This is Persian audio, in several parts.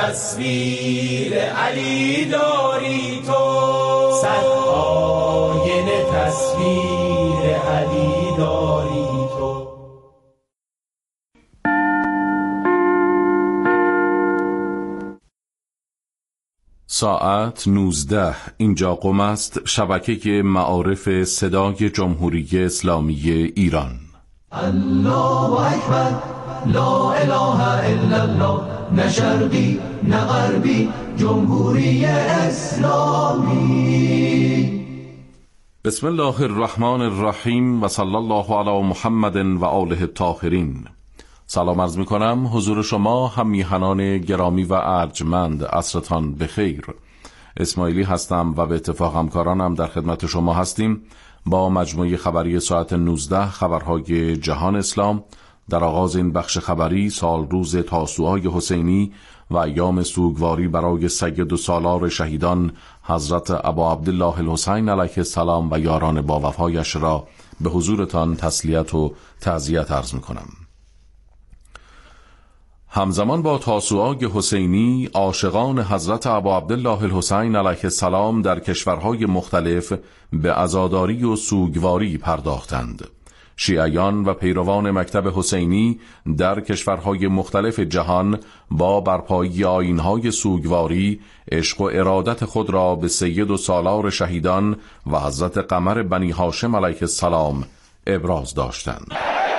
تصویر علی داری تو، صد آینه تصویر علی داری تو. ساعت 19 اینجا قم است، شبکه معارف صدای جمهوری اسلامی ایران. الله اکبر، لا اله الا الله، نه شرقی نه غربی، جمهوری اسلامی. بسم الله الرحمن الرحیم و صلی الله علی محمد و آله الطاهرین. سلام عرض می کنم حضور شما هم میهنان گرامی و ارجمند، عصرتان بخیر. اسماعیلی هستم و به اتفاق همکارانم در خدمت شما هستیم با مجموعه خبری ساعت 19 خبرهای جهان اسلام. در آغاز این بخش خبری سال روز تاسوعای حسینی و ایام سوگواری برای سید و سالار شهیدان حضرت ابا عبدالله الحسین علیه السلام و یاران با وفایش را به حضورتان تسلیت و تعزیت عرض می کنم. همزمان با تاسوعای حسینی، عاشقان حضرت ابا عبدالله الحسین علیه السلام در کشورهای مختلف به عزاداری و سوگواری پرداختند. شیعیان و پیروان مکتب حسینی در کشورهای مختلف جهان با برپایی آیین‌های سوگواری عشق و ارادت خود را به سید و سالار شهیدان و حضرت قمر بنی هاشم علیه السلام ابراز داشتند.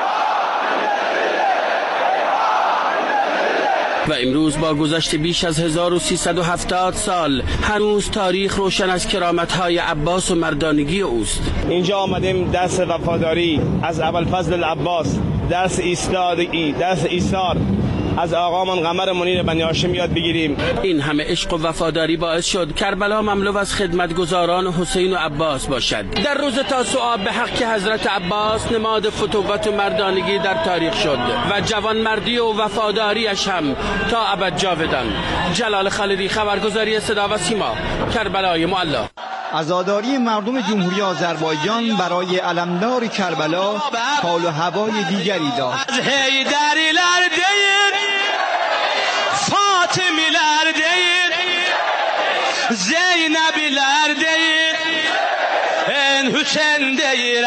و امروز با گذشت بیش از 1370 سال هنوز تاریخ روشن از کرامت‌های عباس و مردانگی اوست. اینجا آمدیم درس وفاداری از ابوالفضل العباس، درس ایستادگی، درس ایثار از آقامان قمر منیر بنی هاشم یاد بگیریم. این همه عشق و وفاداری باعث شد کربلا مملو از خدمتگزاران حسین و عباس باشد. در روز تاسوعا به حق که حضرت عباس نماد فتوت و مردانگی در تاریخ شد و جوانمردی و وفاداریش هم تا ابد جاودان. جلال خالدی، خبرگزاری صدا و سیما، کربلای معلی. عزاداری مردم جمهوری آذربایجان برای علمدار کربلا حال و هوای دیگری داشت. فاطمی‌لر değil, Zeynep'ler değil, en Hüseyin değil,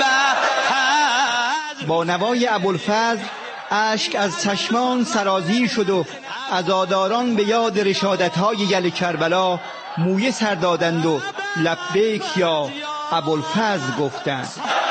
با نوای ابوالفضل اشک از چشمان سرازیر شد و عزاداران به یاد رشادت‌های یل کربلا مویه سر دادند و لبیک یا ابوالفضل گفتند.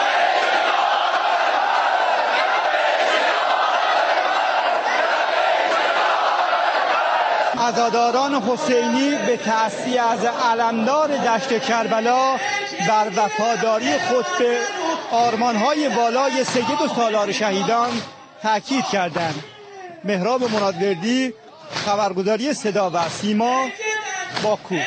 عزاداران حسینی به تأسیس از علمدار دشت کربلا بر وفاداری خود به آرمان‌های بالای سید و سالار شهیدان تأکید کردند. مهراب منادوردی، خبرگزاری صدا و سیما، باکو.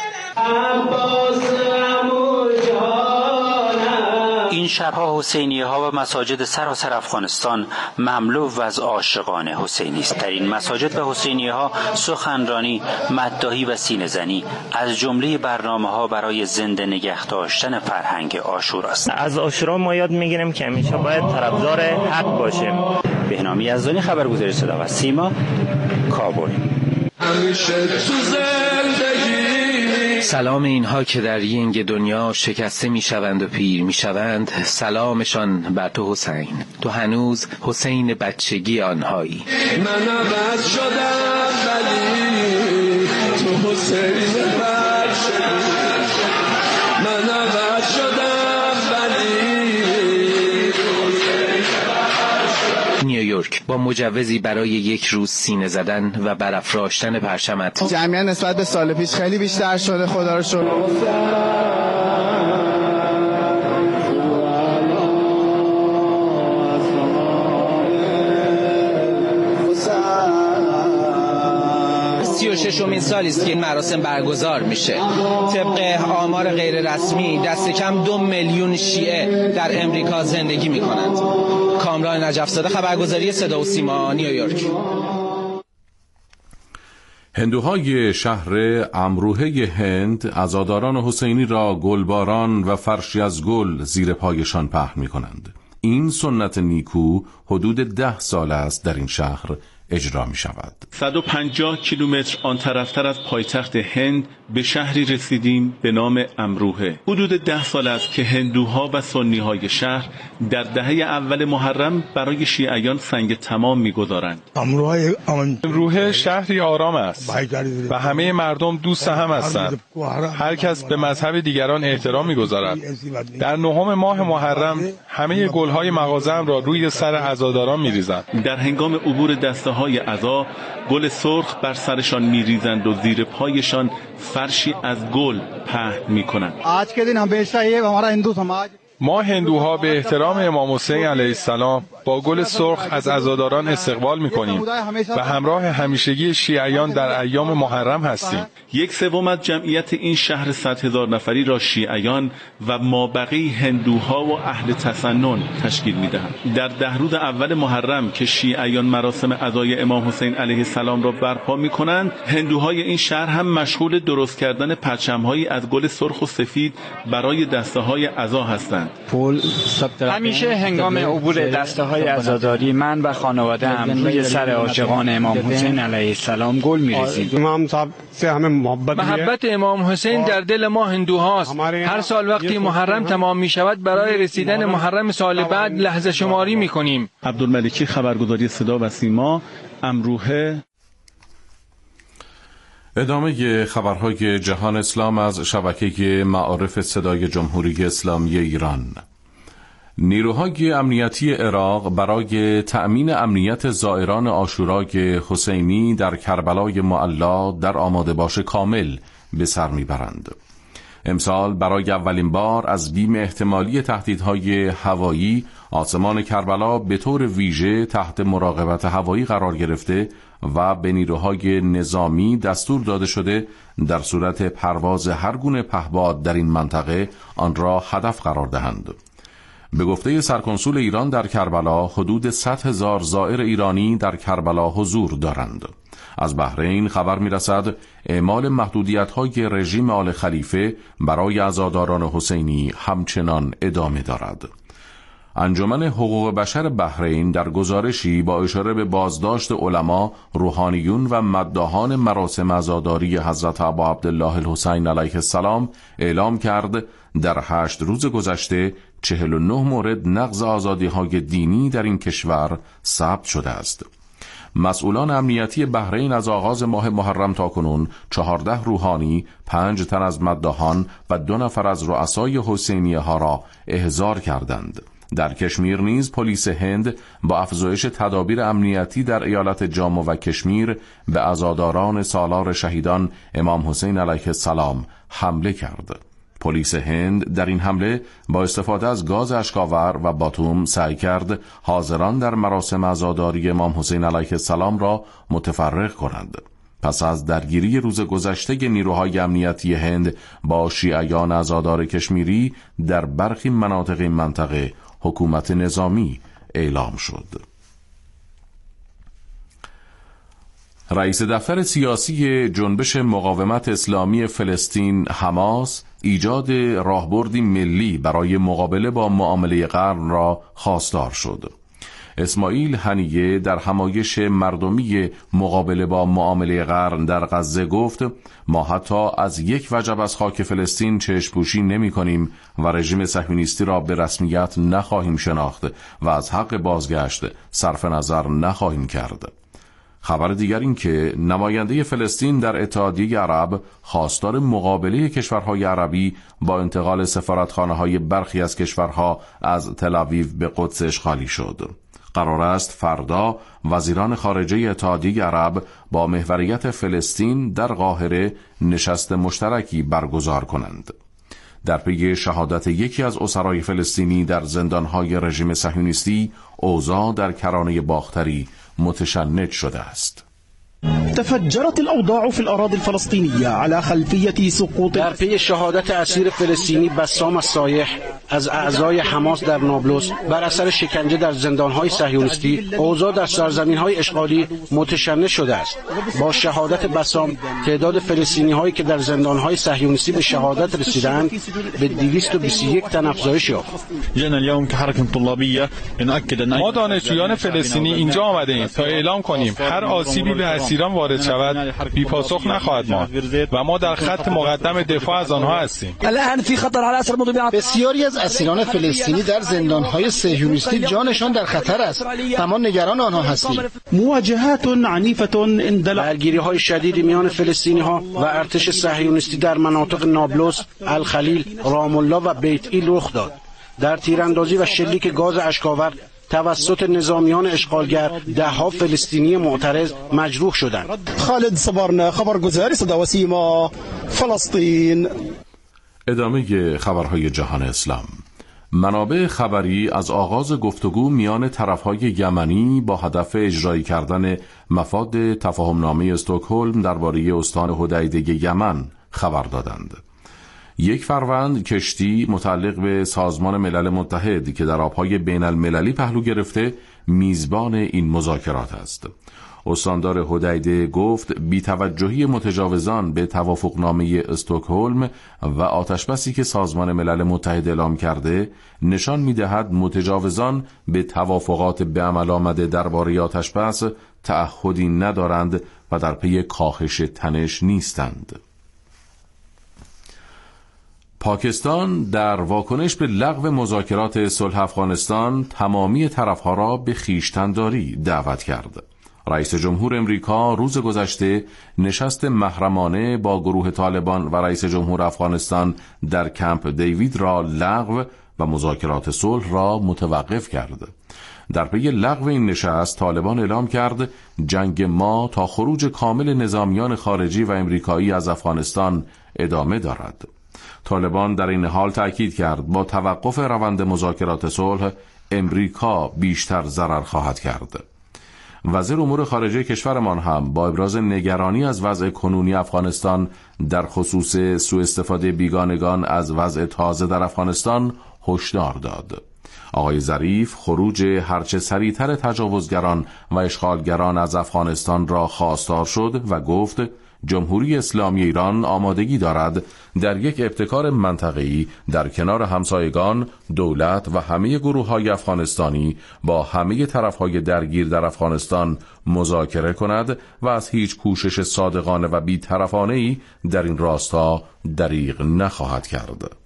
این شبها حسینیه ها و مساجد سراسر افغانستان مملو از عاشقان حسینی است. در این مساجد به حسینیه ها سخنرانی، مداحی و سینه زنی از جمله برنامه ها برای زنده نگه داشتن فرهنگ عاشورا است. از عاشورا ما یاد میگیریم که همیشه باید طرفدار حق باشیم. بهنام یزدانی، خبرگزاری صدا و سیما، کابل. همیشه تو زندگی سلام اینها که در ینگ دنیا شکسته میشوند و پیر میشوند، سلامشان بر تو حسین، تو هنوز حسین بچگی آنهایی. من عوض شدم ولی تو حسین بچگی، من عوض شدم ولی نیویورک با مجوزی برای یک روز سینه زدن و برافراشتن پرچمت. جمعیت نسبت به سال پیش خیلی بیشتر شده، خدا رو شکر. ششمین سالی است که این مراسم برگزار میشه. طبق آمار غیر رسمی دست کم 2 میلیون شیعه در امریکا زندگی میکنند. کامران نجف‌زاده، خبرگزاری صدا و سیما، نیویورک. هندوهای شهر امروهه هند عزاداران حسینی را گلباران و فرشی از گل زیر پایشان پهن می‌کنند. این سنت نیکو حدود 10 سال است در این شهر اجرا می شود. 150 کیلومتر آن طرفتر از پایتخت هند به شهری رسیدیم به نام امروهه. حدود 10 سال است که هندوها و سنیهای شهر در دهه اول محرم برای شیعیان سنگ تمام می‌گذارند. امروهه شهری آرام است و همه مردم دوست هم هستند. هر کس به مذهب دیگران احترام می‌گذارد. در 9 ماه محرم همه گل‌های مغازه‌ام را روی سر عزاداران می‌ریزند. در هنگام عبور دسته‌های عزا گل سرخ بر سرشان می‌ریزند و زیر پایشان فرشی از گل پهن می‌کنند. ما هندوها به احترام امام حسین علیه السلام با گل سرخ از عزاداران استقبال می‌کنیم و همراه همیشگی شیعیان در ایام محرم هستیم. 1/3 از جمعیت این شهر 100,000 نفری را شیعیان و مابقی هندوها و اهل تسنن تشکیل می‌دهند. در 10 روز اول محرم که شیعیان مراسم عزای امام حسین علیه السلام را برپا می‌کنند، هندوهای این شهر هم مشغول درست کردن پرچم‌هایی از گل سرخ و سفید برای دسته‌های عزا هستند. همیشه هنگام عبور دسته‌های عزاداری من و خانواده‌ام روی سر عاشقان امام حسین علیه السلام گل می‌ریزیم. محبت امام حسین در دل ما هندوهاست. هر سال وقتی محرم تمام می‌شود برای رسیدن محرم سال بعد لحظه شماری می‌کنیم. عبدالملکی، خبرگزاری صدا و سیما، امروهه. ادامه خبرهای جهان اسلام از شبکه معارف صدای جمهوری اسلامی ایران. نیروهای امنیتی عراق برای تأمین امنیت زائران عاشورای حسینی در کربلای معلا در آماده باش کامل به سر میبرند. امسال برای اولین بار از بیم احتمالی تهدیدهای هوایی آسمان کربلا به طور ویژه تحت مراقبت هوایی قرار گرفته و به نیروهای نظامی دستور داده شده در صورت پرواز هر گونه پهپاد در این منطقه آن را هدف قرار دهند. به گفته سرکنسول ایران در کربلا حدود 100,000 زائر ایرانی در کربلا حضور دارند. از بحرین خبر می‌رسد اعمال محدودیت‌های رژیم آل خلیفه برای عزاداران حسینی همچنان ادامه دارد. انجمن حقوق بشر بحرین در گزارشی با اشاره به بازداشت علما، روحانیون و مداحان مراسم عزاداری حضرت ابا عبدالله الحسین علیه السلام اعلام کرد در 8 روز گذشته 49 مورد نقض آزادی‌های دینی در این کشور ثبت شده است. مسئولان امنیتی بحرین از آغاز ماه محرم تاکنون 14 روحانی، 5 تن از مداحان و 2 نفر از رؤسای حسینیه ها را احضار کردند. در کشمیر نیز پلیس هند با افزایش تدابیر امنیتی در ایالت جامو و کشمیر به عزاداران سالار شهیدان امام حسین علیه السلام حمله کرد. پلیس هند در این حمله با استفاده از گاز اشک‌آور و باتوم سعی کرد حاضران در مراسم عزاداری امام حسین علیه السلام را متفرق کنند. پس از درگیری روز گذشته نیروهای امنیتی هند با شیعیان عزادار کشمیری در برخی مناطق این منطقه حکومت نظامی اعلام شد. رئیس دفتر سیاسی جنبش مقاومت اسلامی فلسطین حماس ایجاد راهبردی ملی برای مقابله با معامله قرن را خواستار شد. اسماعیل هنیه در همایش مردمی مقابله با معامله قرن در غزه گفت ما حتی از یک وجب از خاک فلسطین چشم‌پوشی نمی‌کنیم و رژیم صهیونیستی را به رسمیت نخواهیم شناخت و از حق بازگشت صرف نظر نخواهیم کرد. خبر دیگر این که نماینده فلسطین در اتحادیه عرب خواستار مقابله کشورهای عربی با انتقال سفارتخانه‌های برخی از کشورها از تل‌آویو به قدس اشغالی شد. قرار است فردا وزیران خارجه اتحادیه عرب با محوریت فلسطین در قاهره نشست مشترکی برگزار کنند. در پی شهادت یکی از اسرای فلسطینی در زندانهای رژیم صهیونیستی، اوضاع در کرانه باختری متشنج شده است. تفجرت الأوضاع في الأراضي الفلسطينية على خلفية سقوط در پی شهادت اسیر فلسطینی بسام الصایح از اعضای حماس در نابلس بر اثر شکنجه در زندان‌های صهیونیستی، اوضاع در سرزمین‌های اشغالی متشنج شده است. با شهادت بسام تعداد فلسطینی‌هایی که در زندان‌های صهیونیستی به شهادت رسیدند به 221 تن افزایش یافت. ما دانشجویان فلسطینی اینجا آمده ایم تا اعلام کنیم هر آسیبی به اسیران وارد شود بی پاسخ نخواهد ماند و ما در خط مقدم دفاع از آنها هستیم. الان فی خطر علی اسر مضیعات. بسیاری از اسیران فلسطینی در زندان‌های صهیونیستی جانشان در خطر است و ما نگران آنها هستیم. مواجهات عنیفه درگیری‌های شدیدی میان فلسطینی‌ها و ارتش صهیونیستی در مناطق نابلس، الخلیل، رام الله و بیت ایل رخ داد. در تیراندازی و شلیک گاز اشک‌آور توسط نظامیان اشغالگر ده‌ها فلسطینی معترض مجروح شدند. خالد صبرنا، خبرگزاری صدا و سیما، فلسطین. ادامه خبرهای جهان اسلام. منابع خبری از آغاز گفتگو میان طرفهای یمنی با هدف اجرایی کردن مفاد تفاهمنامه استکهلم درباره استان حدیده یمن خبر دادند. 1 فروند کشتی متعلق به سازمان ملل متحد که در آبهای بین المللی پهلو گرفته میزبان این مذاکرات است. استاندار حدیده گفت بی‌توجهی متجاوزان به توافقنامه استکهلم و آتشبسی که سازمان ملل متحد اعلام کرده نشان می‌دهد متجاوزان به توافقات به عمل آمده درباره آتشبس تعهدی ندارند و در پی کاهش تنش نیستند. پاکستان در واکنش به لغو مذاکرات صلح افغانستان تمامی طرفها را به خویشتن‌داری دعوت کرد. رئیس جمهور امریکا روز گذشته نشست محرمانه با گروه طالبان و رئیس جمهور افغانستان در کمپ دیوید را لغو و مذاکرات صلح را متوقف کرد. در پی لغو این نشست طالبان اعلام کرد جنگ ما تا خروج کامل نظامیان خارجی و امریکایی از افغانستان ادامه دارد. طالبان در این حال تأکید کرد با توقف روند مذاکرات صلح امریکا بیشتر ضرر خواهد کرد. وزیر امور خارجه کشورمان هم با ابراز نگرانی از وضع کنونی افغانستان در خصوص سوء استفاده بیگانگان از وضع تازه در افغانستان هشدار داد. آقای ظریف خروج هرچه سریعتر تجاوزگران و اشغالگران از افغانستان را خواستار شد و گفت جمهوری اسلامی ایران آمادگی دارد در یک ابتکار منطقه‌ای در کنار همسایگان، دولت و همه گروه‌های افغانستانی با همه طرف‌های درگیر در افغانستان مذاکره کند و از هیچ کوشش صادقانه و بی‌طرفانه‌ای در این راستا دریغ نخواهد کرد.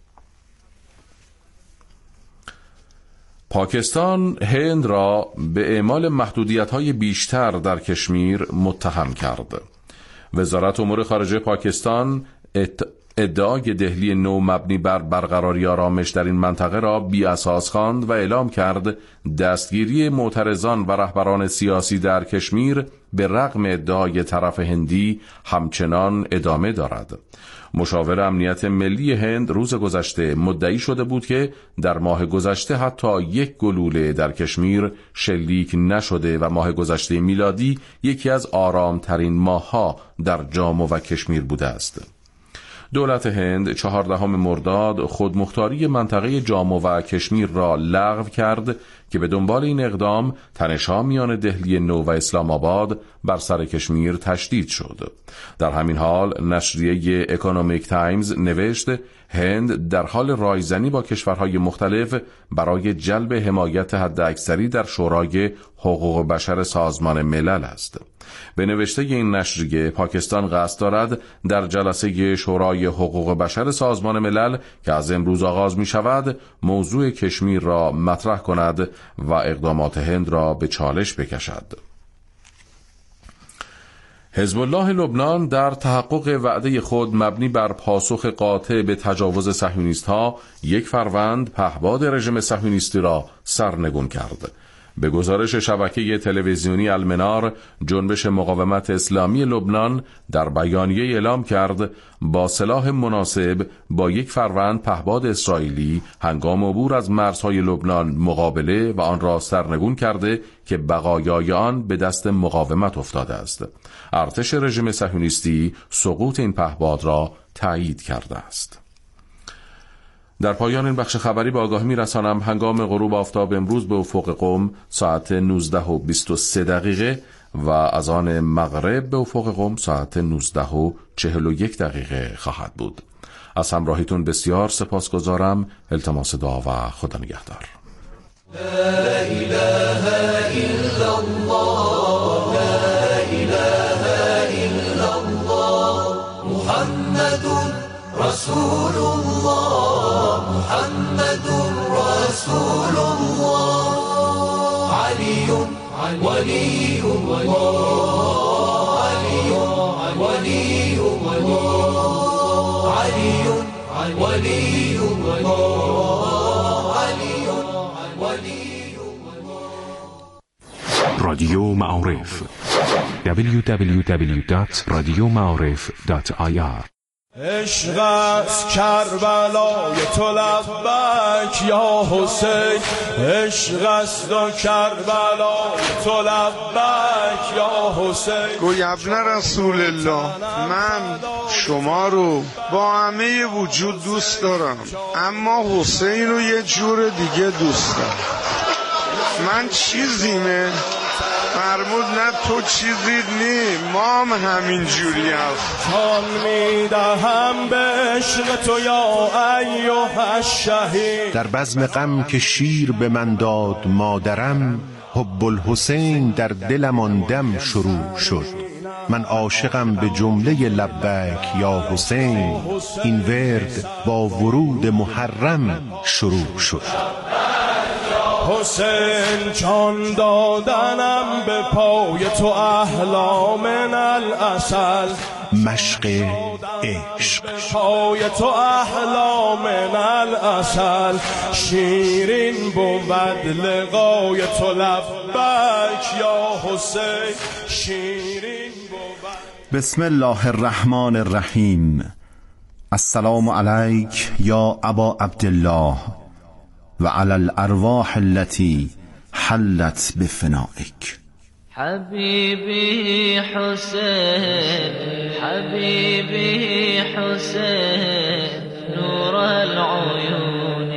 پاکستان هند را به اعمال محدودیت‌های بیشتر در کشمیر متهم کرد. وزارت امور خارجه پاکستان ادعای دهلی نو مبنی بر برقراری آرامش در این منطقه را بی اساس خواند و اعلام کرد دستگیری معترضان و رهبران سیاسی در کشمیر به رغم ادعای طرف هندی همچنان ادامه دارد. مشاور امنیت ملی هند روز گذشته مدعی شده بود که در ماه گذشته حتی 1 گلوله در کشمیر شلیک نشده و ماه گذشته میلادی یکی از آرامترین ماه‌ها در جامو و کشمیر بوده است. دولت هند 14 مرداد خودمختاری منطقه جامو و کشمیر را لغو کرد که به دنبال این اقدام تنش‌ها میان دهلی نو و اسلام آباد بر سر کشمیر تشدید شد. در همین حال نشریه اکونومیک تایمز نوشت هند در حال رایزنی با کشورهای مختلف برای جلب حمایت حداکثری در شورای حقوق بشر سازمان ملل است. به نوشته این نشریه پاکستان قصد دارد در جلسه شورای حقوق بشر سازمان ملل که از امروز آغاز می شود موضوع کشمیر را مطرح کند و اقدامات هند را به چالش بکشد. حزب الله لبنان در تحقق وعده خود مبنی بر پاسخ قاطع به تجاوز صهیونیست‌ها 1 فروند پهپاد رژیم صهیونیستی را سرنگون کرد. به گزارش شبکه تلویزیونی المنار، جنبش مقاومت اسلامی لبنان در بیانیه اعلام کرد با سلاح مناسب با یک فروند پهپاد اسرائیلی هنگام عبور از مرزهای لبنان مقابله و آن را سرنگون کرده که بقایای آن به دست مقاومت افتاده است. ارتش رژیم صهیونیستی سقوط این پهپاد را تایید کرده است. در پایان این بخش خبری به آگاهی می‌رسانم هنگام غروب آفتاب امروز به افق قم ساعت 19:23 و از آن مغرب به افق قم ساعت 19:41 خواهد بود. از همراهیتون بسیار سپاسگزارم. التماس دعا و خدا نگهدار. لا اله الا الله، لا اله الا الله، محمد رسول الله، محمد رسول الله، علی ولی الله، علی ولی الله، علی ولی الله، علی ولی الله. رادیو معارف www.radiomعارف.ir عشق از کربلای تو لبک یا حسین، عشق است و کربلای تو لبک یا حسین. گوی ابن رسول الله، من شما رو با همه وجود دوست دارم، اما حسین رو یه جور دیگه دوست دارم. من چیزیمه فرمود نه تو چیزی نی، ما هم همین جوری هست. جان میدهم به عشق تو یا ایها الشهید. در بزم غم که شیر به من داد مادرم، حب الحسین در دلم آن دم شروع شد. من عاشقم به جمله لبیک یا حسین، این ورد با ورود محرم شروع شد. حسین جان دادنم به پای تو احلا من العسل، مشق عشق پای تو احلا من العسل، شیرین بود لقای تو لبیک یا حسین، شیرین بود. بسم الله الرحمن الرحیم. السلام علیک یا ابا عبدالله و علی الارواح التي حلت بفنائک. حبیبی حسین، حبیبی حسین، نور العیون،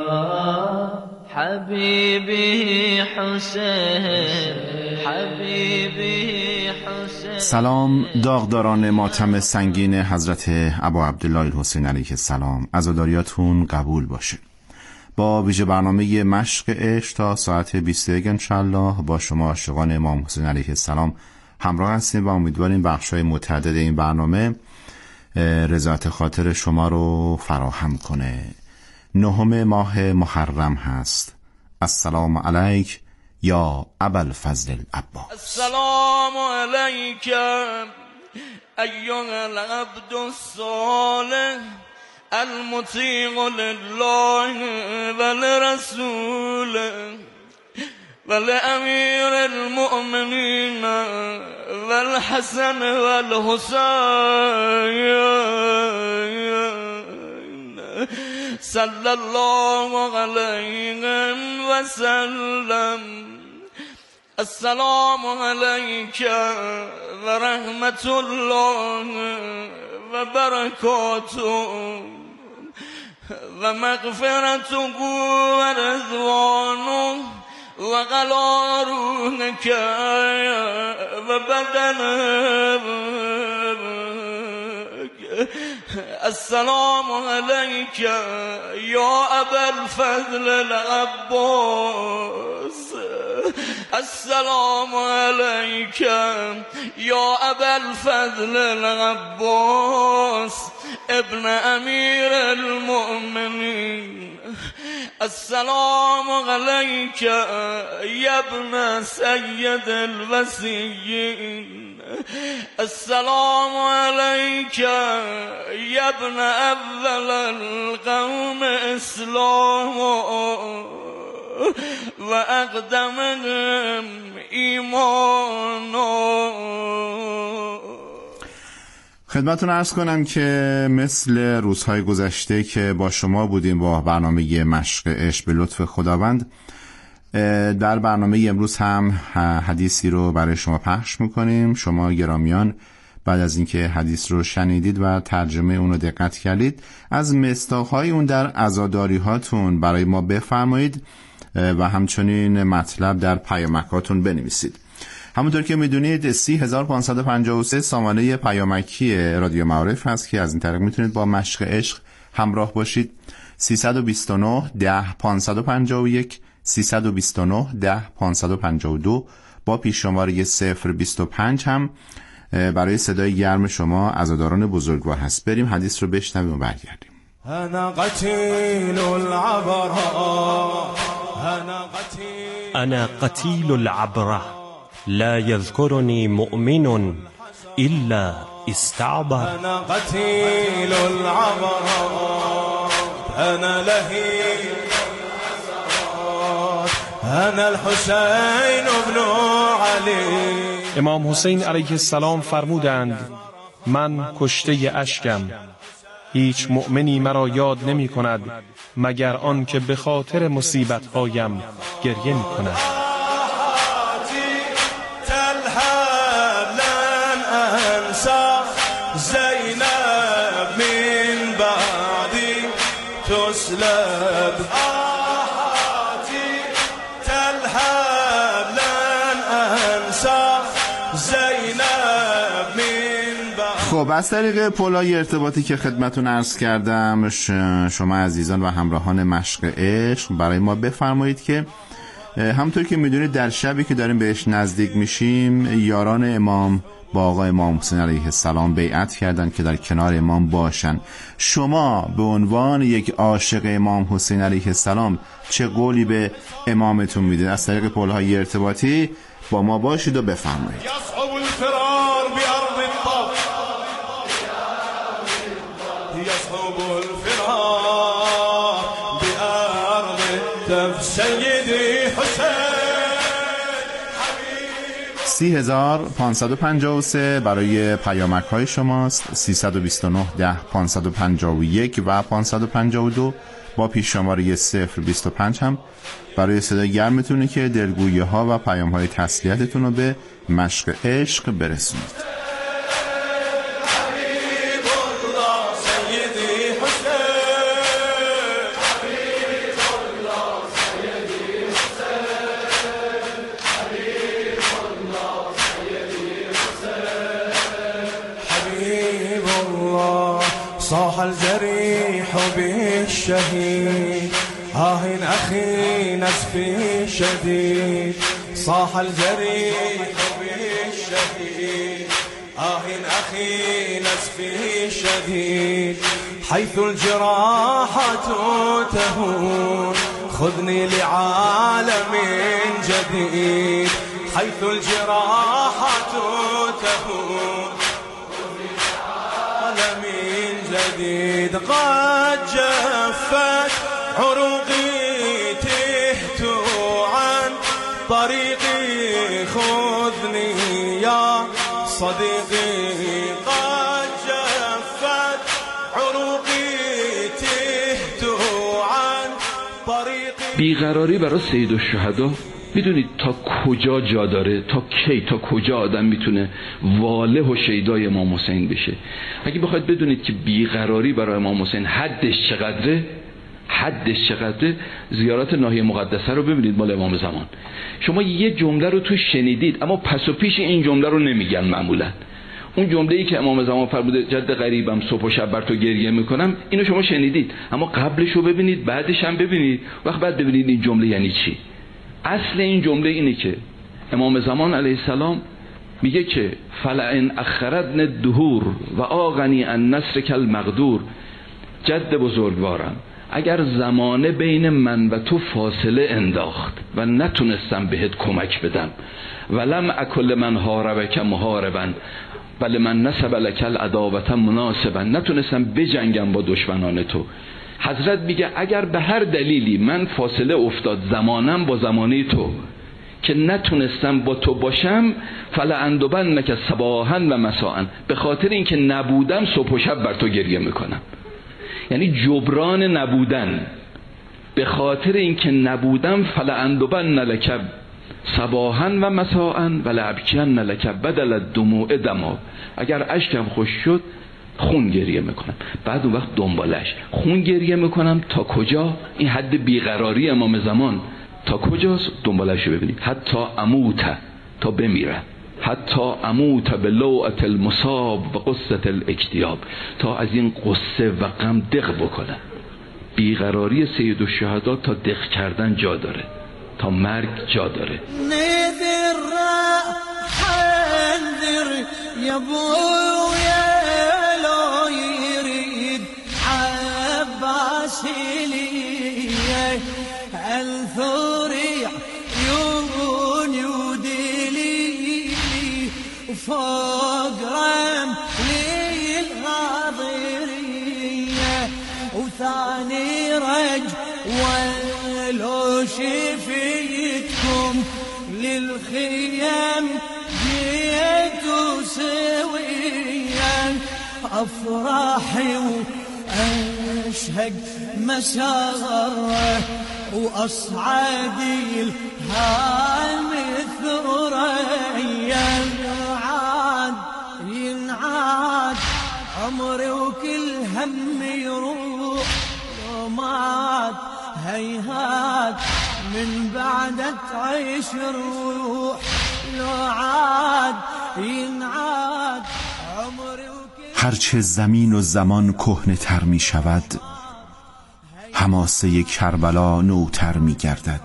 حبیبی حسین، حبیبی حسین. سلام داغداران ماتم سنگین حضرت ابا عبدالله الحسین علیه السلام، عزاداریاتون قبول باشه. با ویژه برنامه مشق عشق تا ساعت 21 انشالله با شما عاشقان امام حسین علیه السلام همراه هستیم و امیدواریم بخشای متعدد این برنامه رضایت خاطر شما رو فراهم کنه. 9 ماه محرم هست. السلام علیک یا ابوالفضل العباس. السلام علیک ایها العبد الصالح المطیع لله ولرسول ولامیر المؤمنین والحسن والحسین صلی الله علیهم و سلم. السلام علیک و رحمت الله و برکاته و مغفرته و رضوانه و غلارونک و بدنک. السلام علیک یا ابوالفضل العباس. السلام علیک یا ابوالفضل العباس ابن امیر المؤمنین. السلام علیک یا ابن سید الوصیین. السلام علیک یا ابن اول القوم اسلام. و اقدمهم ایمانا. خدمتون عرض کنم که مثل روزهای گذشته که با شما بودیم با برنامه مشق عشق به لطف خداوند، در برنامه امروز هم حدیثی رو برای شما پخش میکنیم. شما گرامیان بعد از اینکه حدیث رو شنیدید و ترجمه اون رو دقت کردید، از مصداق‌های اون در عزاداری هاتون برای ما بفرمایید و همچنین مطلب در پیامکاتون بنویسید. همونطور که میدونید 30553 سامانه پیامکی رادیو معارف هست که از این طریق میتونید با مشق عشق همراه باشید. 329 10 551 329 10 552 با پیش شماره 025 هم برای صدای گرم شما عزاداران بزرگوار هست. بریم حدیث رو بشنویم و برگردیم. أنا قتيل العبرة لا يذكرني مؤمن إلا استعبر. أنا قتيل العبرة أنا لهيب أنا الحسين بن علي. امام حسین علیه السلام فرمودند من کشته اشکم، هیچ مؤمنی مرا یاد نمی کند مگر آن که به خاطر مصیبت هایم گریه می کند. زینب من بعدی تسلب آهاتی تلهب لن انسا زینب من بعدی. خب از طریق پولای ارتباطی که خدمتون عرض کردم، شما عزیزان و همراهان مشق عشق برای ما بفرمایید که همونطور که میدونید در شبی که داریم بهش نزدیک میشیم، یاران امام با آقا امام حسین علیه السلام بیعت کردن که در کنار امام باشن. شما به عنوان یک عاشق امام حسین علیه السلام چه قولی به امامتون میدید؟ از طریق پولهای ارتباطی با ما باشید و بفرمایید. یصعب الفرار بأرض الطف یصعب الفرار بأرض الطف سیدی حسین. 30553 برای پیامک های شماست. 329 10 551 و 552 با پیش شماره 025 هم برای صدای گرمتونه که دلگویی ها و پیام های تسلیتتون رو به مشق عشق برسونید. صاح الجريح بالشهيد آه أخي نزفي شديد. صاح الجريح بالشهيد آه أخي نزفي شديد. حيث الجراحة تهون خذني لعالم جديد. حيث الجراحة تهون جديد. قد جفت عروقي تهت عن طريقي خذني يا صديقي. قد جفت عروقي تهت عن طريقي. بیقراری برای سید الشهدا میدونید تا کجا جا داره؟ تا کی، تا کجا آدم میتونه واله و شیدای امام حسین بشه؟ اگه بخواید بدونید که بیقراری برای امام حسین حدش چقدره، زیارت ناحیه مقدسه رو ببینید مال امام زمان. شما یه جمله رو تو شنیدید اما پس و پیش این جمله رو نمیگن معمولا. اون جمله‌ای که امام زمان فرموده جد غریبم صبح و شب بر تو گریه میکنم، اینو شما شنیدید اما قبلش رو ببینید، بعدش هم ببینید، وقت بعد ببینید این جمله یعنی چی. اصل این جمله اینه که امام زمان علیه السلام میگه که فلئن اخرتن الدهور و آغنی عن نصرک المقدور. جد بزرگوارم، اگر زمانه بین من و تو فاصله انداخت و نتونستم بهت کمک بدم، ولم اکل من حاربک محاربا بل من نسب لک العداوة مناسبا، نتونستم بجنگم با دشمنان تو، حضرت میگه اگر به هر دلیلی من فاصله افتاد زمانم با زمانه تو که نتونستم با تو باشم، فلأندبنک صباحا و مساء، به خاطر اینکه نبودم صبح و شب بر تو گریه میکنم. یعنی جبران نبودن، به خاطر اینکه نبودم فلأندبن لک صباحا و مساء و لأبکین لک بدل الدموع دما، اگر اشکم خوش شد خون گریه میکنم. بعد اون وقت دنبالش خون گریه میکنم تا کجا؟ این حد بیقراری امام زمان تا کجاست؟ دنبالش رو ببینید. حتی اموت، تا بمیرم، حتی اموت به لوعة المصاب و قصة الاکتیاب، تا از این قصه و غم دق بکنم. بیقراری سید الشهدا تا دق کردن جا داره، تا مرگ جا داره. نذر حذر يا ابويا لو يريد عباس لي الثوري عيوني ودلي وفوق رملي الغاضرية وثاني رج ولو شفيتكم للخيام جيتوا سويا أفراحي وأشهق مساره وأصعدي الهام الثريا ينعاد عمري وكل هم يروح لو مات هيهات من بعد تعيش الروح لو عاد ينعاد عمري هرچه زمین و زمان کهنه تر می شود، حماسه کربلا نوتر می گردد.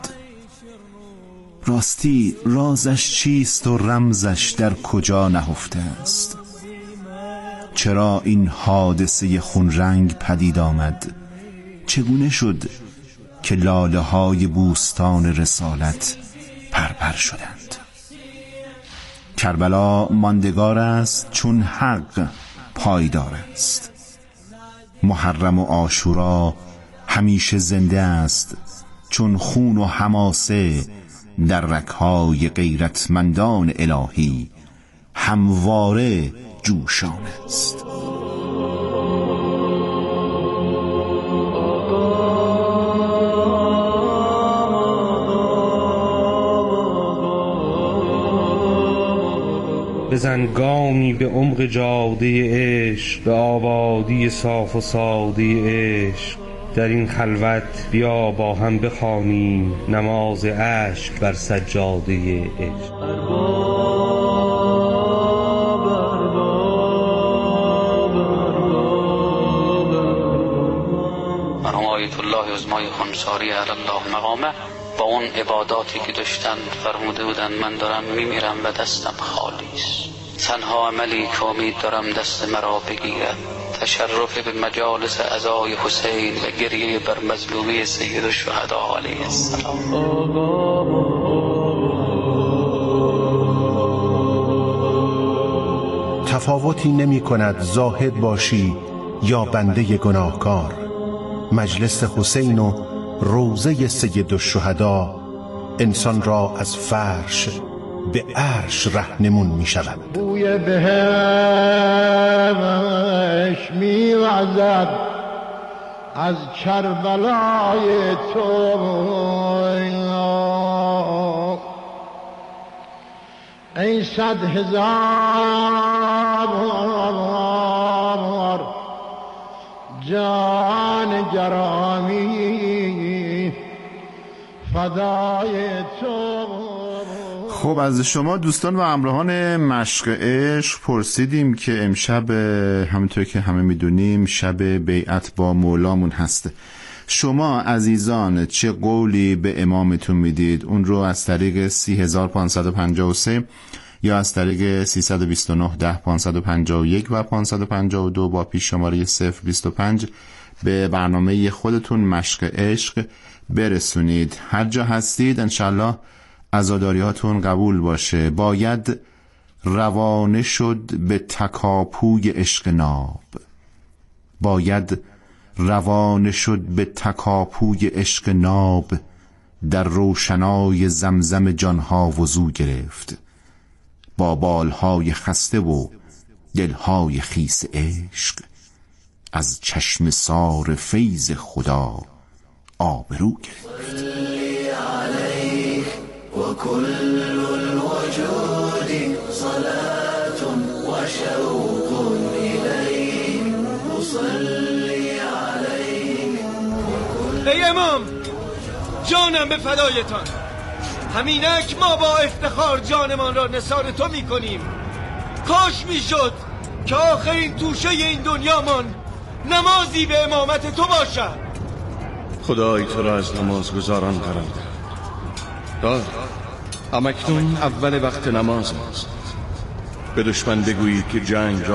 راستی رازش چیست و رمزش در کجا نهفته است؟ چرا این حادثه خونرنگ پدید آمد؟ چگونه شد که لاله های بوستان رسالت پرپر شدند؟ کربلا ماندگار است چون حق پایدار است. محرم و عاشورا همیشه زنده است چون خون و حماسه در رگ‌های غیرتمندان الهی همواره جوشان است. بزن گامی به عمق جاده عشق، به آبادی صاف و ساده عشق. در این خلوت بیا با هم بخوانیم نماز عشق بر سجاده عشق. مرحوم آیت الله عظمای خنساری علی الله مقامه با اون عباداتی که داشتن فرموده بودن من دارم میمیرم و دستم خالی است، تنها عملی که امید دارم دست مرا بگیرد تشرف به مجالس عزای حسین و گریه بر مظلومی سید الشهدا علیه السلام. تفاوتی نمی کند زاهد باشی یا بنده گناهکار. مجلس حسین و روضه سید الشهدا انسان را از فرش به عرش رهنمون می شود. بوی بهش می وزد از کربلای تو، ای 100,000 جان گرامی فدای تو. خب از شما دوستان و همراهان مشق عشق پرسیدیم که امشب همونطور که همه میدونیم شب بیعت با مولامون هست. شما عزیزان چه قولی به امامتون میدید؟ اون رو از طریق 30553 یا از طریق 329 10 551 و 552 با پیش شماره 025 به برنامه خودتون مشق عشق برسونید. هر جا هستید انشالله عزاداریاتون قبول باشه. باید روانه شد به تکاپوی عشق ناب، باید روانه شد به تکاپوی عشق ناب، در روشنای زمزم جانها وضو گرفت، با بالهای خسته و دلهای خیس عشق، از چشم سار فیض خدا آبرو گرفت. و کل الوجود صلاة و شوق الیک مصلی علیک. ای امام، جانم به فدایتان. همینک ما با افتخار جانمان را نثار تو می کنیم. کاش می شد که آخرین توشه این دنیامان نمازی به امامت تو باشد. خدای تو را از نمازگزاران قرار دهد. دار امکنون اول وقت نماز است. به دشمن بگویید که جنگ را